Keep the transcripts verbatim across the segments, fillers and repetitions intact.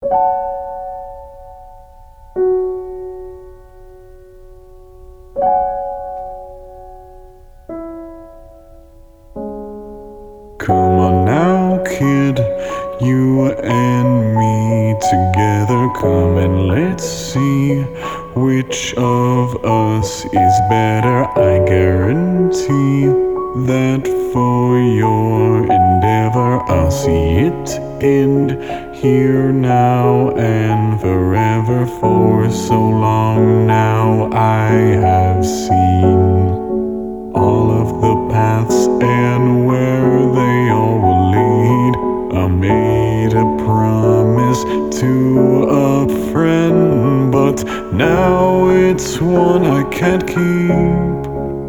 Come on now, kid, you and me together. Come and let's see which of us is better. I guarantee that for your endeavor I'll see it end here now and forever. For so long now I have seen all of the paths and where they all will lead. I made a promise to a friend, but now it's one I can't keep.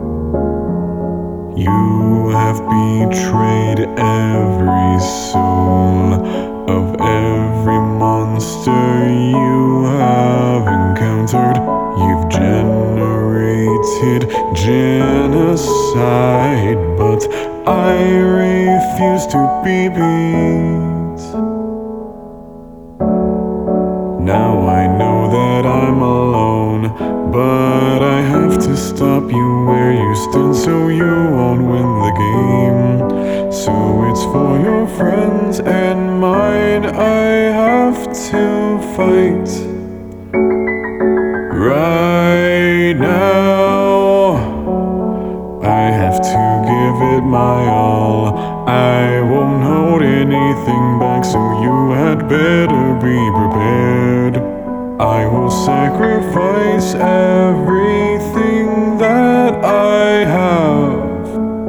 You have betrayed every soul of every monster you have encountered. You've generated genocide, but I refuse to be beat. Now I know that I'm alone, but I have to stop you where you stand so you won't win the game. So it's for your friends and mine I have to fight right now. I have to give it my all. I won't hold anything back, so you had better be prepared. I will sacrifice everything that I have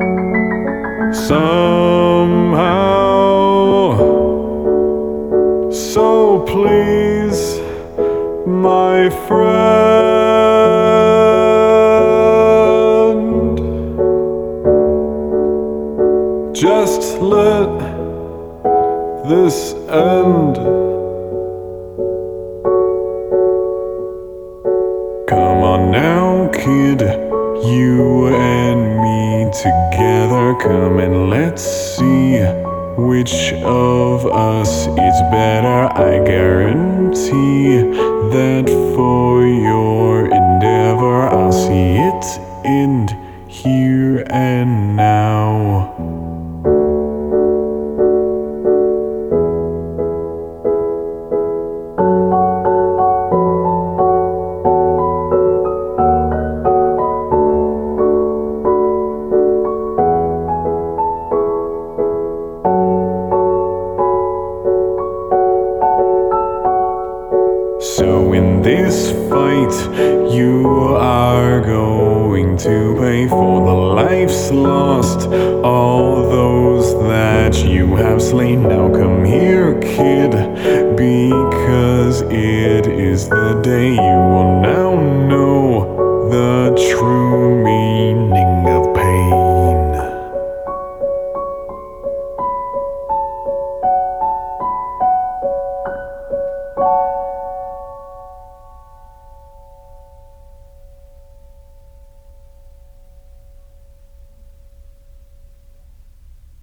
somehow. So please, my friend, just let this end. Come on now, kid, you and me together. Come and let's see which of us is better. I guarantee that for your endeavor I'll see it end here and now. So in this fight, you are going to pay for the lives lost, all those that you have slain. Now come here, kid, because it is the day you will